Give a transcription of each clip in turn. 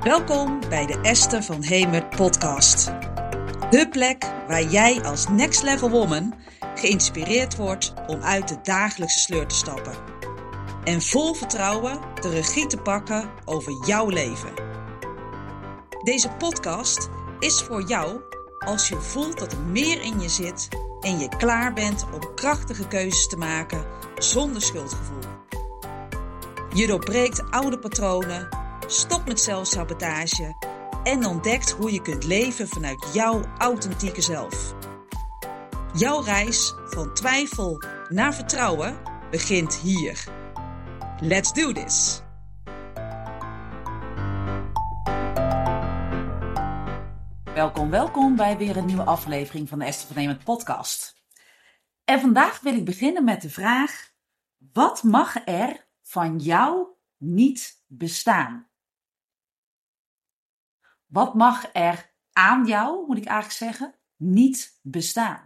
Welkom bij de Esther van Hemert podcast. De plek waar jij als Next Level Woman geïnspireerd wordt om uit de dagelijkse sleur te stappen. En vol vertrouwen de regie te pakken over jouw leven. Deze podcast is voor jou als je voelt dat er meer in je zit en je klaar bent om krachtige keuzes te maken zonder schuldgevoel. Je doorbreekt oude patronen, stopt met zelfsabotage en ontdekt hoe je kunt leven vanuit jouw authentieke zelf. Jouw reis van twijfel naar vertrouwen begint hier. Let's do this! Welkom bij weer een nieuwe aflevering van de Esther van Hemert podcast. En vandaag wil ik beginnen met de vraag: wat mag er van jou niet bestaan? Wat mag er aan jou, moet ik eigenlijk zeggen, niet bestaan?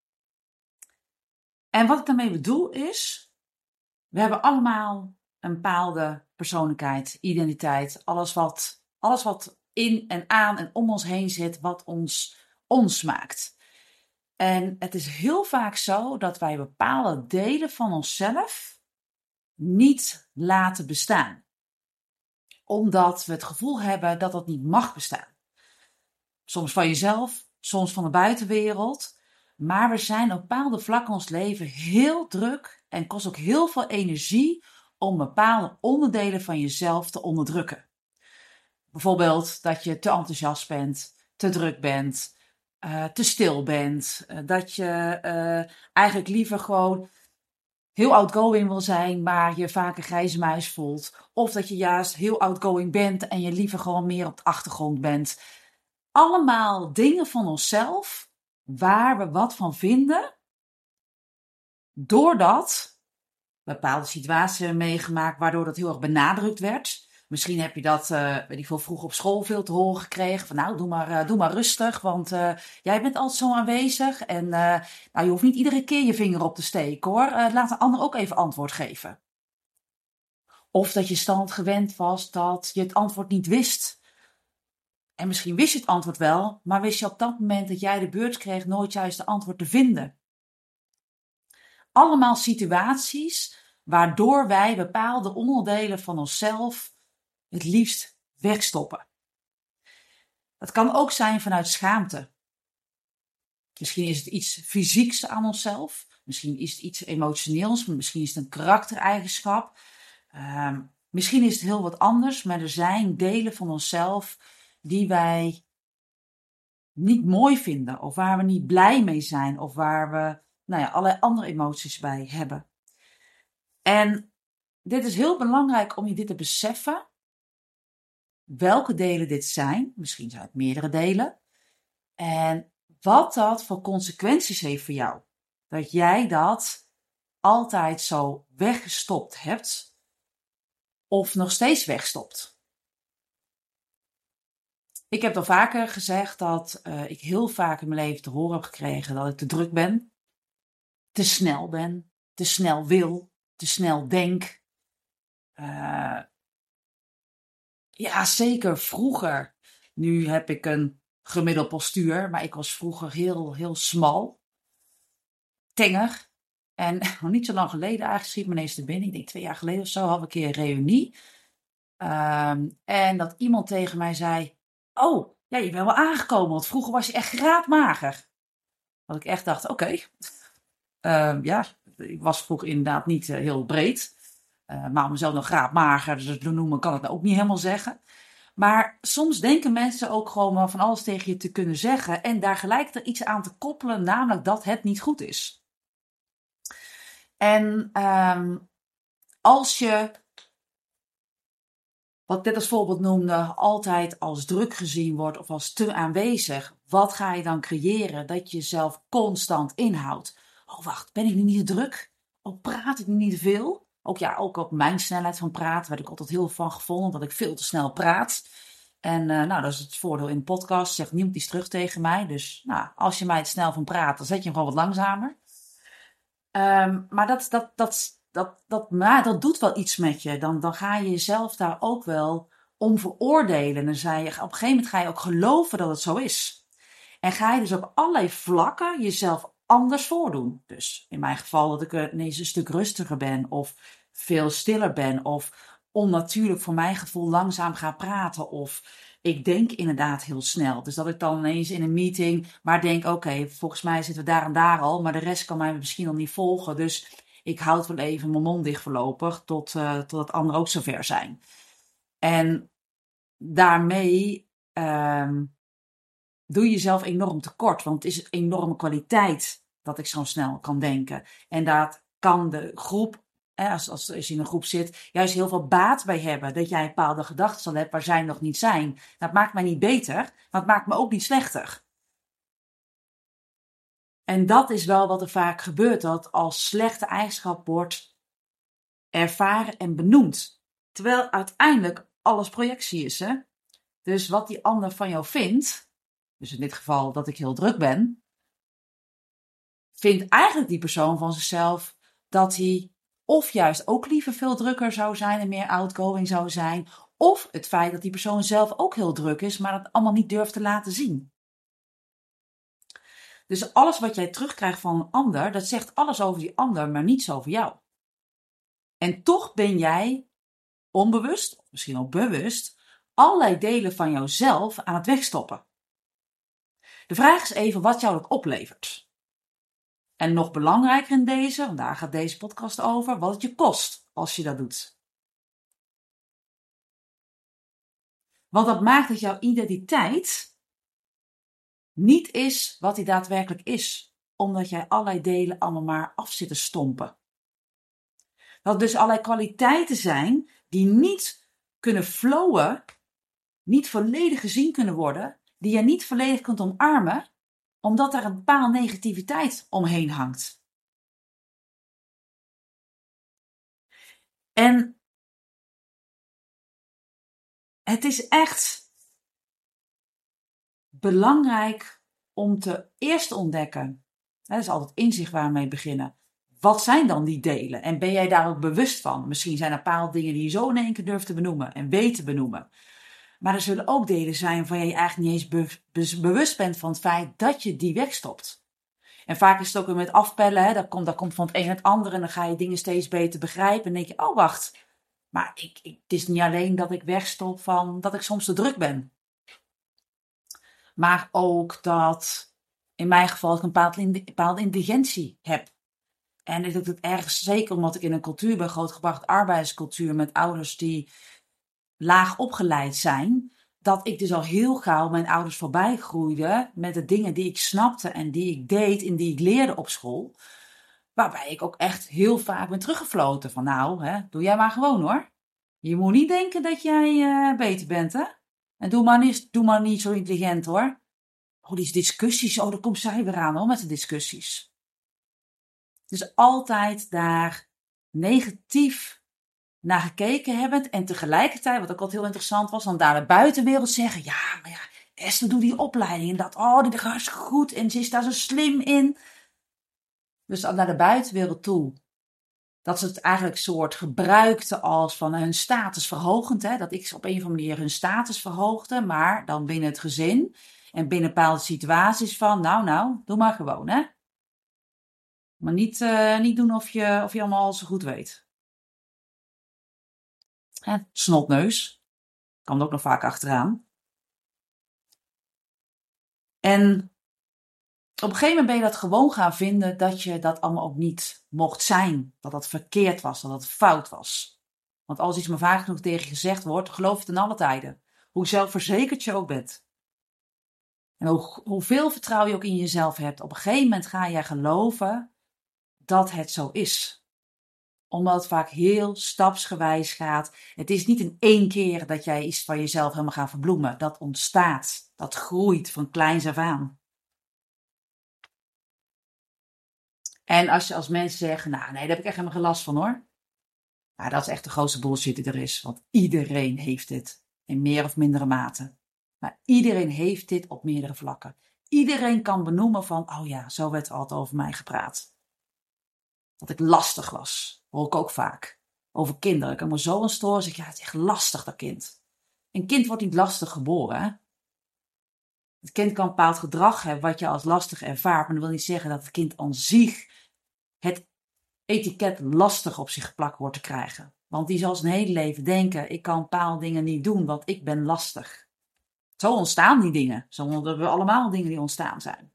En wat ik daarmee bedoel is, we hebben allemaal een bepaalde persoonlijkheid, identiteit, alles wat in en aan en om ons heen zit, wat ons maakt. En het is heel vaak zo dat wij bepaalde delen van onszelf niet laten bestaan. Omdat we het gevoel hebben dat dat niet mag bestaan. Soms van jezelf, soms van de buitenwereld. Maar we zijn op bepaalde vlakken in ons leven heel druk en kost ook heel veel energie om bepaalde onderdelen van jezelf te onderdrukken. Bijvoorbeeld dat je te enthousiast bent, te druk bent, te stil bent. Dat je eigenlijk liever gewoon heel outgoing wil zijn, maar je vaak een grijze muis voelt. Of dat je juist heel outgoing bent en je liever gewoon meer op de achtergrond bent. Allemaal dingen van onszelf waar we wat van vinden. Doordat bepaalde situaties hebben meegemaakt waardoor dat heel erg benadrukt werd. Misschien heb je dat weet ik veel, vroeger op school veel te horen gekregen. Van nou, doe maar rustig, want jij bent altijd zo aanwezig. En je hoeft niet iedere keer je vinger op te steken hoor. Laat de ander ook even antwoord geven. Of dat je standaard gewend was dat je het antwoord niet wist. En misschien wist je het antwoord wel, maar wist je op dat moment dat jij de beurt kreeg nooit juist de antwoord te vinden. Allemaal situaties waardoor wij bepaalde onderdelen van onszelf het liefst wegstoppen. Dat kan ook zijn vanuit schaamte. Misschien is het iets fysieks aan onszelf. Misschien is het iets emotioneels. Misschien is het een karaktereigenschap. Misschien is het heel wat anders. Maar er zijn delen van onszelf die wij niet mooi vinden. Of waar we niet blij mee zijn. Of waar we allerlei andere emoties bij hebben. En dit is heel belangrijk om je dit te beseffen. Welke delen dit zijn. Misschien zijn het meerdere delen. En wat dat voor consequenties heeft voor jou. Dat jij dat altijd zo weggestopt hebt. Of nog steeds wegstopt. Ik heb al vaker gezegd dat ik heel vaak in mijn leven te horen heb gekregen dat ik te druk ben. Te snel wil, te snel denk. Ja, zeker vroeger. Nu heb ik een gemiddeld postuur, maar ik was vroeger heel smal. Tenger. En nog niet zo lang geleden eigenlijk schiet me ineens te binnen. Ik denk 2 jaar geleden of zo had ik een keer een reunie. En dat iemand tegen mij zei: oh, ja, je bent wel aangekomen, want vroeger was je echt graadmager. Dat ik echt dacht, oké. Ik was vroeger inderdaad niet heel breed. Maar om mezelf nog graadmager te noemen, kan ik dat ook niet helemaal zeggen. Maar soms denken mensen ook gewoon van alles tegen je te kunnen zeggen. En daar gelijk er iets aan te koppelen, namelijk dat het niet goed is. En als je, wat ik net als voorbeeld noemde, altijd als druk gezien wordt of als te aanwezig. Wat ga je dan creëren dat je jezelf constant inhoudt? Oh wacht, ben ik nu niet te druk? Oh, praat ik nu niet te veel? Ook op mijn snelheid van praten werd ik altijd heel van gevonden, dat ik veel te snel praat. En dat is het voordeel in de podcast, zegt niemand iets terug tegen mij. Dus als je mij te snel van praat, dan zet je hem gewoon wat langzamer. Maar dat doet wel iets met je. Dan ga je jezelf daar ook wel veroordelen. Dan zei je, op een gegeven moment ga je ook geloven dat het zo is. En ga je dus op allerlei vlakken jezelf anders voordoen. Dus in mijn geval dat ik ineens een stuk rustiger ben of veel stiller ben of onnatuurlijk voor mijn gevoel langzaam ga praten of ik denk inderdaad heel snel. Dus dat ik dan ineens in een meeting maar denk, oké, volgens mij zitten we daar en daar al, maar de rest kan mij misschien nog niet volgen. Dus ik houd wel even mijn mond dicht voorlopig totdat anderen ook zover zijn. En daarmee doe je jezelf enorm tekort, want het is een enorme kwaliteit dat ik zo snel kan denken. En daar kan de groep, als je in een groep zit, juist heel veel baat bij hebben. Dat jij bepaalde gedachten al hebt waar zij nog niet zijn. Dat maakt mij niet beter, maar het maakt me ook niet slechter. En dat is wel wat er vaak gebeurt, dat als slechte eigenschap wordt ervaren en benoemd. Terwijl uiteindelijk alles projectie is, hè? Dus wat die ander van jou vindt, dus in dit geval dat ik heel druk ben, vindt eigenlijk die persoon van zichzelf dat hij of juist ook liever veel drukker zou zijn en meer outgoing zou zijn, of het feit dat die persoon zelf ook heel druk is, maar dat allemaal niet durft te laten zien. Dus alles wat jij terugkrijgt van een ander, dat zegt alles over die ander, maar niets over jou. En toch ben jij onbewust, of misschien ook bewust, allerlei delen van jouzelf aan het wegstoppen. De vraag is even wat jou dat oplevert. En nog belangrijker in deze, want daar gaat deze podcast over, wat het je kost als je dat doet. Want dat maakt dat jouw identiteit niet is wat die daadwerkelijk is. Omdat jij allerlei delen allemaal maar af zit te stompen. Dat dus allerlei kwaliteiten zijn die niet kunnen flowen, niet volledig gezien kunnen worden, die je niet volledig kunt omarmen, omdat er een bepaalde negativiteit omheen hangt. En het is echt belangrijk om te eerst ontdekken. Dat is altijd inzicht waar we mee beginnen. Wat zijn dan die delen? En ben jij daar ook bewust van? Misschien zijn er bepaalde dingen die je zo in één keer durft te benoemen en weet te benoemen. Maar er zullen ook delen zijn waarvan je eigenlijk niet eens bewust bent van het feit dat je die wegstopt. En vaak is het ook weer met afpellen. Hè? Dat komt van het een het ander en dan ga je dingen steeds beter begrijpen. En denk je, oh wacht, maar het is niet alleen dat ik wegstop van dat ik soms te druk ben. Maar ook dat in mijn geval ik een bepaalde intelligentie heb. En ik doe het ergens zeker omdat ik in een cultuur ben grootgebracht, arbeidscultuur met ouders die laag opgeleid zijn, dat ik dus al heel gauw mijn ouders voorbij groeide met de dingen die ik snapte en die ik deed en die ik leerde op school. Waarbij ik ook echt heel vaak ben teruggefloten van nou, doe jij maar gewoon hoor. Je moet niet denken dat jij beter bent hè. En doe maar niet zo intelligent hoor. Oh, die discussies, daar komt zij weer aan hoor met de discussies. Dus altijd daar negatief naar gekeken hebben en tegelijkertijd, wat ook altijd heel interessant was, dan daar de buitenwereld zeggen, ja, maar ja, Esther doet die opleiding en dat, die gaat goed en ze is daar zo slim in. Dus naar de buitenwereld toe, dat ze het eigenlijk soort gebruikte als van hun status verhogend, hè, dat ik op een of andere manier hun status verhoogde, maar dan binnen het gezin en binnen bepaalde situaties van, nou, doe maar gewoon, hè. Maar niet doen of je allemaal zo goed weet. Snotneus. Kan er ook nog vaak achteraan. En op een gegeven moment ben je dat gewoon gaan vinden dat je dat allemaal ook niet mocht zijn. Dat dat verkeerd was, dat dat fout was. Want als iets maar vaak genoeg tegen je gezegd wordt, geloof je het in alle tijden. Hoe zelfverzekerd je ook bent. En hoeveel vertrouwen je ook in jezelf hebt. Op een gegeven moment ga je geloven dat het zo is. Omdat het vaak heel stapsgewijs gaat. Het is niet in één keer dat jij iets van jezelf helemaal gaat verbloemen. Dat ontstaat. Dat groeit van kleins af aan. En als mensen zeggen, nou nee, daar heb ik echt helemaal geen last van hoor. Nou, dat is echt de grootste bullshit die er is. Want iedereen heeft dit. In meer of mindere mate. Maar iedereen heeft dit op meerdere vlakken. Iedereen kan benoemen van, oh ja, zo werd altijd over mij gepraat. Dat ik lastig was. Hoor ik ook vaak. Over kinderen. Ik kan me zo aan storen. Zeg ja, het is echt lastig dat kind. Een kind wordt niet lastig geboren. Hè? Het kind kan een bepaald gedrag hebben wat je als lastig ervaart. Maar dat wil niet zeggen dat het kind aan zich het etiket lastig op zich geplakt wordt te krijgen. Want die zal zijn hele leven denken, ik kan bepaalde dingen niet doen, want ik ben lastig. Zo ontstaan die dingen. Zo hebben we allemaal dingen die ontstaan zijn.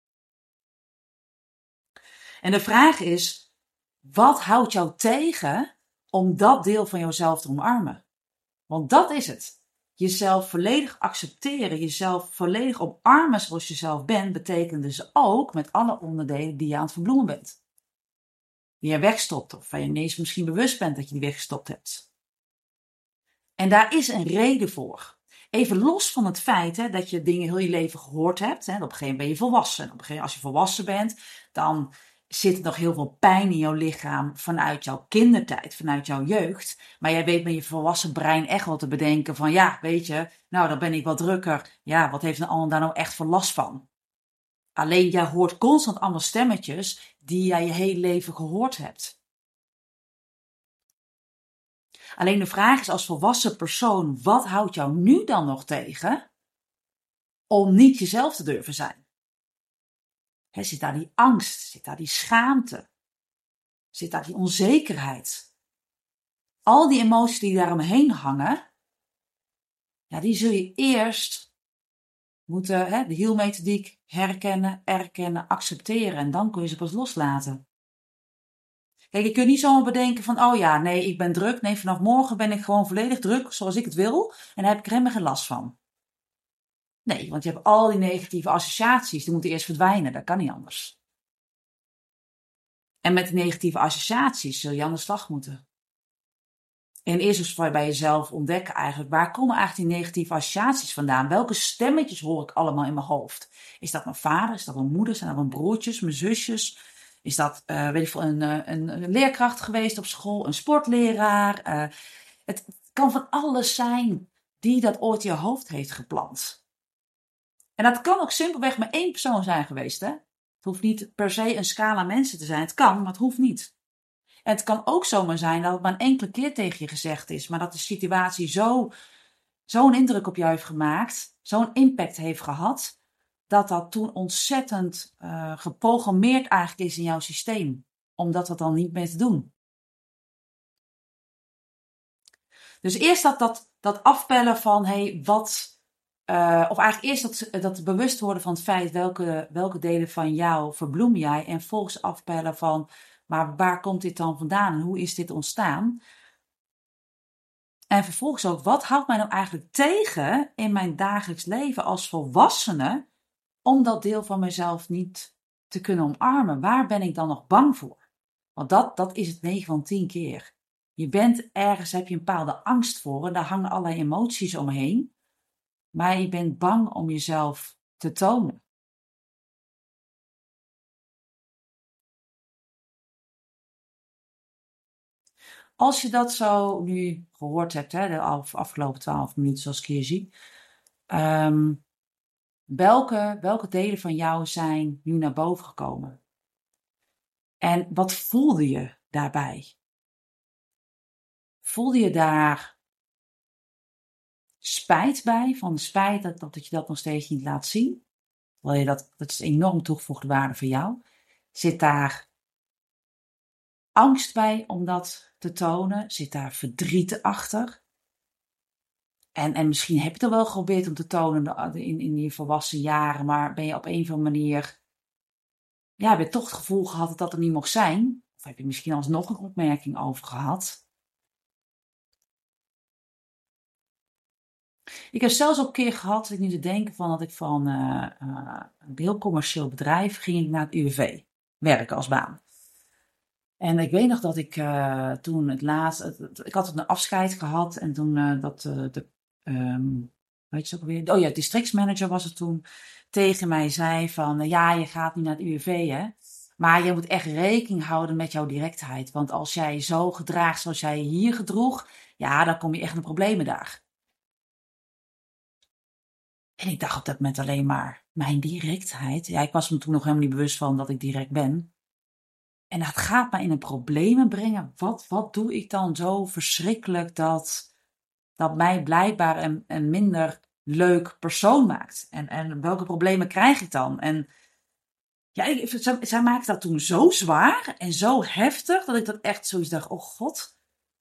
En de vraag is, wat houdt jou tegen om dat deel van jezelf te omarmen? Want dat is het. Jezelf volledig accepteren, jezelf volledig omarmen zoals je zelf bent, betekent dus ook met alle onderdelen die je aan het verbloemen bent. Die je wegstopt of waar je ineens misschien bewust bent dat je die weggestopt hebt. En daar is een reden voor. Even los van het feit dat je dingen heel je leven gehoord hebt. Hè, op een gegeven moment ben je volwassen. En op een gegeven moment, als je volwassen bent, dan zit er nog heel veel pijn in jouw lichaam vanuit jouw kindertijd, vanuit jouw jeugd. Maar jij weet met je volwassen brein echt wel te bedenken van ja, weet je, nou dan ben ik wat drukker. Ja, wat heeft een ander daar nou echt voor last van? Alleen jij hoort constant allemaal stemmetjes die jij je hele leven gehoord hebt. Alleen de vraag is als volwassen persoon, wat houdt jou nu dan nog tegen om niet jezelf te durven zijn? Zit daar die angst, zit daar die schaamte, zit daar die onzekerheid? Al die emoties die daaromheen hangen, ja, die zul je eerst moeten, de heelmethodiek herkennen, erkennen, accepteren en dan kun je ze pas loslaten. Kijk, je kunt niet zomaar bedenken van, oh ja, nee, ik ben druk. Nee, vanaf morgen ben ik gewoon volledig druk zoals ik het wil en daar heb ik er helemaal geen last van. Nee, want je hebt al die negatieve associaties, die moeten eerst verdwijnen. Dat kan niet anders. En met die negatieve associaties zul je aan de slag moeten. En eerst eens bij jezelf ontdekken eigenlijk, waar komen eigenlijk die negatieve associaties vandaan? Welke stemmetjes hoor ik allemaal in mijn hoofd? Is dat mijn vader? Is dat mijn moeder? Zijn dat mijn broertjes, mijn zusjes? Is dat een leerkracht geweest op school? Een sportleraar? Het kan van alles zijn die dat ooit in je hoofd heeft geplant. En dat kan ook simpelweg maar één persoon zijn geweest. Hè? Het hoeft niet per se een scala mensen te zijn. Het kan, maar het hoeft niet. En het kan ook zomaar zijn dat het maar een enkele keer tegen je gezegd is. Maar dat de situatie zo'n indruk op jou heeft gemaakt. Zo'n impact heeft gehad. Dat toen ontzettend geprogrammeerd eigenlijk is in jouw systeem. Om dat dan niet meer te doen. Dus eerst dat afpellen van of eigenlijk eerst dat bewust worden van het feit welke delen van jou verbloem jij. En volgens afpellen van, maar waar komt dit dan vandaan en hoe is dit ontstaan? En vervolgens ook, wat houdt mij nou eigenlijk tegen in mijn dagelijks leven als volwassene om dat deel van mezelf niet te kunnen omarmen? Waar ben ik dan nog bang voor? Want dat is het 9 van 10 keer. Je bent ergens, heb je een bepaalde angst voor en daar hangen allerlei emoties omheen. Maar je bent bang om jezelf te tonen. Als je dat zo nu gehoord hebt, de afgelopen 12 minuten zoals ik hier zie. Welke delen van jou zijn nu naar boven gekomen? En wat voelde je daarbij? Voelde je daar spijt bij? Van de spijt dat je dat nog steeds niet laat zien? Terwijl dat is enorm toegevoegde waarde voor jou. Zit daar angst bij om dat te tonen? Zit daar verdriet achter? En misschien heb je het er wel geprobeerd om te tonen in je volwassen jaren, maar ben je op een of andere manier, ja, heb je toch het gevoel gehad dat dat er niet mocht zijn? Of heb je misschien alsnog een opmerking over gehad? Ik heb zelfs ook een keer gehad, ik nu te denken van dat ik van een heel commercieel bedrijf ging naar het UWV werken als baan. En ik weet nog dat ik toen het laatst, ik had een afscheid gehad en toen weet je ook weer, oh ja, districtsmanager was het toen, tegen mij zei van, ja, je gaat nu naar het UWV, hè. Maar je moet echt rekening houden met jouw directheid. Want als jij zo gedraagt zoals jij je hier gedroeg, ja, dan kom je echt in de problemen daar. En ik dacht op dat moment alleen maar, mijn directheid. Ja, ik was me toen nog helemaal niet bewust van dat ik direct ben. En dat gaat me in een problemen brengen. Wat doe ik dan zo verschrikkelijk dat dat mij blijkbaar een minder leuk persoon maakt? En welke problemen krijg ik dan? En ja, zij maakte dat toen zo zwaar en zo heftig, dat ik dat echt zoiets dacht, oh god,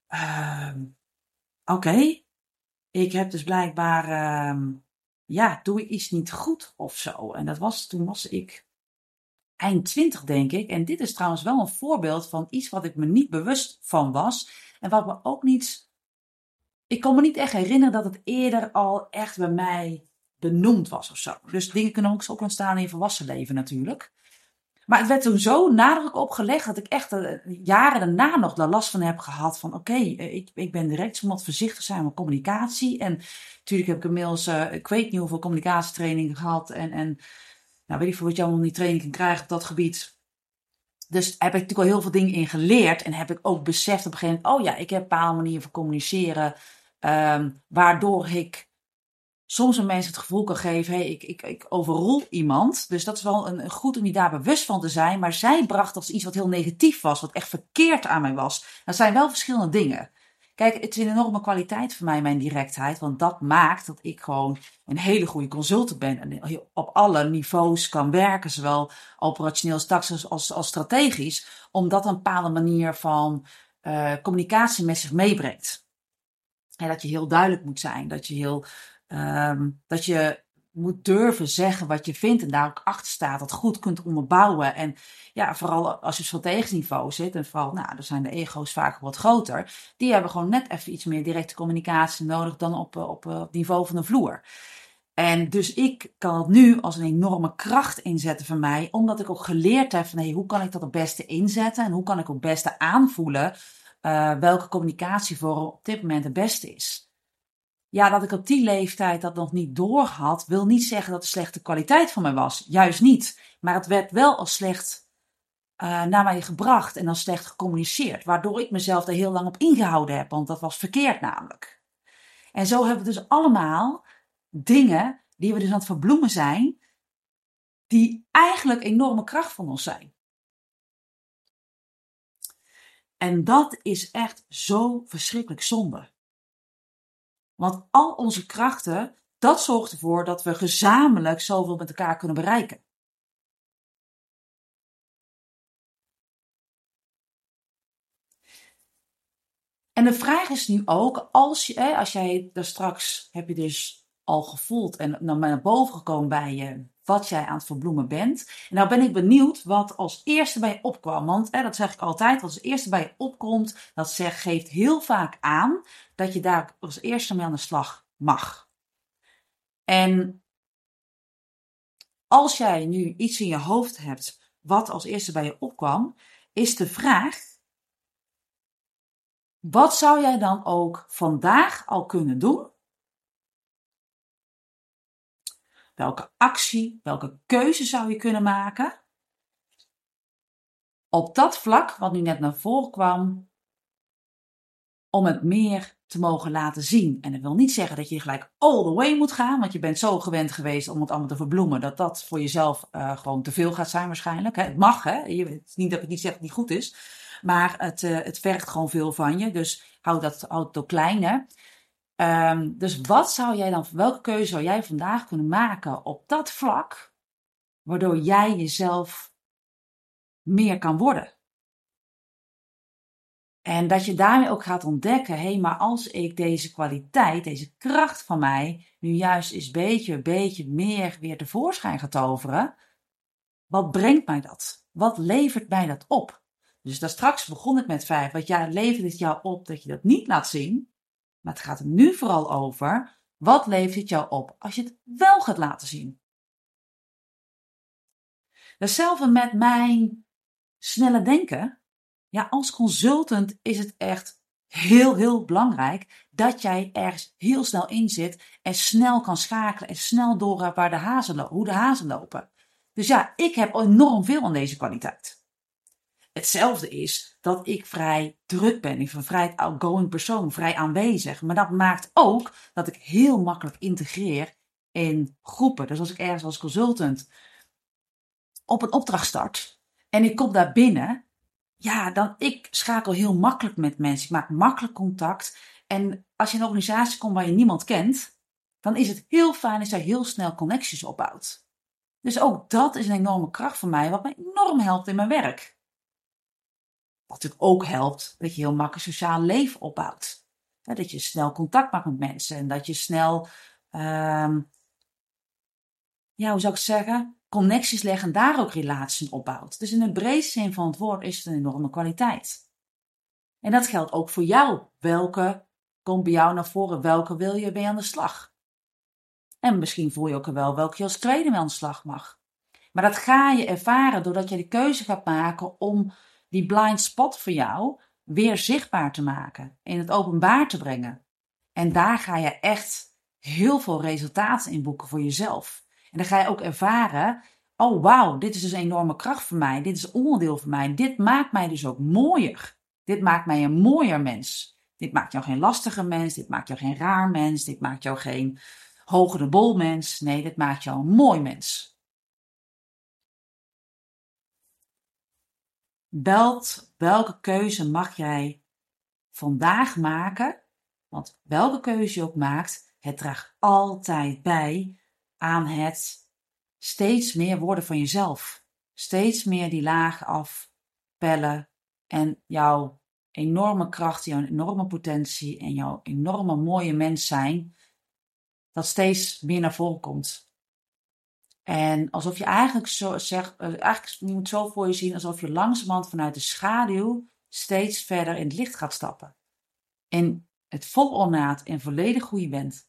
oké. Ik heb dus blijkbaar, doe ik iets niet goed of zo. En toen was ik eind 20, denk ik. En dit is trouwens wel een voorbeeld van iets wat ik me niet bewust van was. En wat me ook niet... Ik kon me niet echt herinneren dat het eerder al echt bij mij benoemd was of zo. Dus dingen kunnen ook ontstaan in je volwassen leven natuurlijk. Maar het werd toen zo nadruk opgelegd dat ik echt jaren daarna nog daar last van heb gehad. Van oké, ik ben direct, ze moet voorzichtig zijn met communicatie. En natuurlijk heb ik inmiddels, ik weet niet hoeveel communicatietrainingen gehad. En nou, weet ik veel wat je allemaal in die training kan krijgen op dat gebied. Dus heb ik natuurlijk al heel veel dingen in geleerd. En heb ik ook beseft op een gegeven moment, oh ja, ik heb een bepaalde manier van communiceren. Waardoor ik soms een mensen het gevoel kan geven, hey, ik overrol iemand. Dus dat is wel een goed om je daar bewust van te zijn. Maar zij bracht als iets wat heel negatief was, wat echt verkeerd aan mij was. Dat zijn wel verschillende dingen. Kijk, het is een enorme kwaliteit voor mij, mijn directheid. Want dat maakt dat ik gewoon een hele goede consultant ben. En op alle niveaus kan werken, zowel operationeel, tactisch als strategisch. Omdat een bepaalde manier van communicatie met zich meebrengt. En dat je heel duidelijk moet zijn, dat je moet durven zeggen wat je vindt en daar ook achter staat, dat goed kunt onderbouwen. En ja, vooral als je op strategisch niveau zit, en vooral, nou, er zijn de ego's vaak wat groter, die hebben gewoon net even iets meer directe communicatie nodig dan op het niveau van de vloer. En dus ik kan het nu als een enorme kracht inzetten voor mij, omdat ik ook geleerd heb van, hey, hoe kan ik dat het beste inzetten en hoe kan ik ook het beste aanvoelen welke communicatievorm op dit moment het beste is. Ja, dat ik op die leeftijd dat nog niet doorhad, wil niet zeggen dat het slechte kwaliteit van mij was. Juist niet. Maar het werd wel als slecht naar mij gebracht en als slecht gecommuniceerd. Waardoor ik mezelf daar heel lang op ingehouden heb, want dat was verkeerd namelijk. En zo hebben we dus allemaal dingen die we dus aan het verbloemen zijn, die eigenlijk enorme kracht van ons zijn. En dat is echt zo verschrikkelijk zonde. Want al onze krachten, dat zorgt ervoor dat we gezamenlijk zoveel met elkaar kunnen bereiken. En de vraag is nu ook, als jij daar straks, heb je dus al gevoeld en dan naar boven gekomen bij je, wat jij aan het verbloemen bent. En nou ben ik benieuwd wat als eerste bij je opkwam. Want dat zeg ik altijd, wat als eerste bij je opkomt, geeft heel vaak aan dat je daar als eerste mee aan de slag mag. En als jij nu iets in je hoofd hebt wat als eerste bij je opkwam, is de vraag, wat zou jij dan ook vandaag al kunnen doen? Welke actie, welke keuze zou je kunnen maken? Op dat vlak, wat nu net naar voren kwam, om het meer te mogen laten zien. En dat wil niet zeggen dat je gelijk all the way moet gaan, want je bent zo gewend geweest om het allemaal te verbloemen, dat voor jezelf gewoon te veel gaat zijn waarschijnlijk. Hè? Het mag, hè? Het is niet dat ik niet zeg dat het niet goed is, maar het vergt gewoon veel van je. Dus houd het ook klein, hè? Dus welke keuze zou jij vandaag kunnen maken op dat vlak, waardoor jij jezelf meer kan worden? En dat je daarmee ook gaat ontdekken, hé, maar als ik deze kwaliteit, deze kracht van mij, nu juist eens beetje meer weer tevoorschijn ga toveren, wat brengt mij dat? Wat levert mij dat op? Dus daar straks begon ik met 5, levert het jou op dat je dat niet laat zien? Maar het gaat er nu vooral over, wat levert het jou op als je het wel gaat laten zien? Hetzelfde met mijn snelle denken. Ja, als consultant is het echt heel belangrijk dat jij ergens heel snel in zit en snel kan schakelen en snel doorgaat hoe de hazen lopen. Dus ja, ik heb enorm veel aan deze kwaliteit. Hetzelfde is dat ik vrij druk ben. Ik ben een vrij outgoing persoon, vrij aanwezig. Maar dat maakt ook dat ik heel makkelijk integreer in groepen. Dus als ik ergens als consultant op een opdracht start en ik kom daar binnen, ja, ik schakel heel makkelijk met mensen. Ik maak makkelijk contact En als je in een organisatie komt waar je niemand kent, dan is het heel fijn als je heel snel connecties opbouwt. Dus ook dat is een enorme kracht voor mij, wat mij enorm helpt in mijn werk. Wat natuurlijk ook helpt, dat je heel makkelijk sociaal leven opbouwt. Dat je snel contact maakt met mensen en dat je snel, hoe zou ik zeggen, connecties legt en daar ook relaties in opbouwt. Dus in de breedste zin van het woord is het een enorme kwaliteit. En dat geldt ook voor jou. Welke komt bij jou naar voren? Welke wil je mee aan de slag? En misschien voel je ook wel welke je als tweede mee aan de slag mag. Maar dat ga je ervaren doordat je de keuze gaat maken om die blind spot voor jou weer zichtbaar te maken. In het openbaar te brengen. En daar ga je echt heel veel resultaten in boeken voor jezelf. En dan ga je ook ervaren, oh wauw, dit is dus een enorme kracht voor mij. Dit is een onderdeel van mij. Dit maakt mij dus ook mooier. Dit maakt mij een mooier mens. Dit maakt jou geen lastige mens. Dit maakt jou geen raar mens. Dit maakt jou geen hoger de bol mens. Nee, dit maakt jou een mooi mens. Welke keuze mag jij vandaag maken? Want welke keuze je ook maakt, het draagt altijd bij aan het steeds meer worden van jezelf. Steeds meer die laag afpellen en jouw enorme kracht, jouw enorme potentie en jouw enorme mooie mens zijn, dat steeds meer naar voren komt. En alsof je eigenlijk zo zegt, je moet het zo voor je zien, alsof je langzamerhand vanuit de schaduw steeds verder in het licht gaat stappen. En het vol ornaat en volledig hoe je bent.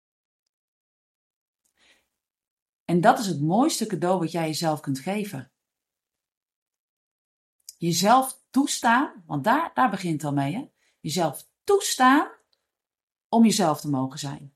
En dat is het mooiste cadeau wat jij jezelf kunt geven. Jezelf toestaan, want daar begint het al mee, hè? Jezelf toestaan om jezelf te mogen zijn.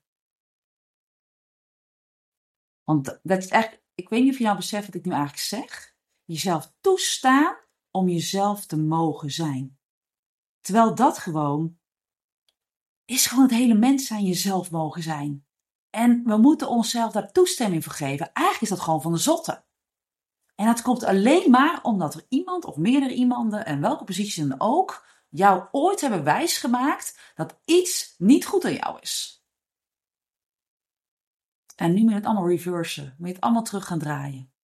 Want dat is echt, ik weet niet of je nou beseft wat ik nu eigenlijk zeg. Jezelf toestaan om jezelf te mogen zijn. Terwijl dat gewoon is gewoon het hele mens zijn, jezelf mogen zijn. En we moeten onszelf daar toestemming voor geven. Eigenlijk is dat gewoon van de zotte. En dat komt alleen maar omdat er iemand of meerdere iemanden, en welke positie dan ook, jou ooit hebben wijsgemaakt dat iets niet goed aan jou is. En nu moet je het allemaal reversen. Moet je het allemaal terug gaan draaien.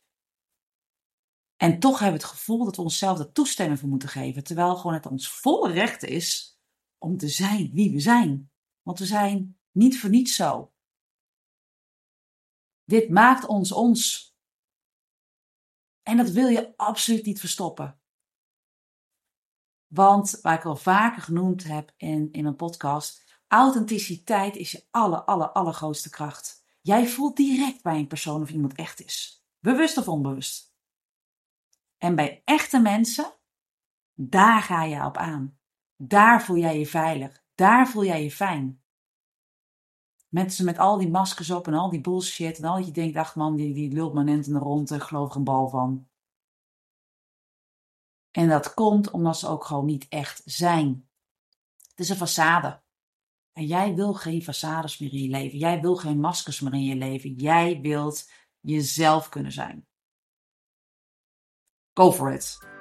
En toch hebben we het gevoel dat we onszelf de toestemming voor moeten geven. Terwijl gewoon het ons volle recht is om te zijn wie we zijn. Want we zijn niet voor niets zo. Dit maakt ons. En dat wil je absoluut niet verstoppen. Want, waar ik al vaker genoemd heb in mijn podcast, authenticiteit is je allergrootste kracht. Jij voelt direct bij een persoon of iemand echt is. Bewust of onbewust. En bij echte mensen, daar ga je op aan. Daar voel jij je veilig. Daar voel jij je fijn. Mensen met al die maskers op en al die bullshit. En al dat je denkt, ach man, die lult maar net in de rond. Ik geloof er een bal van. En dat komt omdat ze ook gewoon niet echt zijn. Het is een façade. En jij wil geen façades meer in je leven. Jij wil geen maskers meer in je leven. Jij wilt jezelf kunnen zijn. Go for it.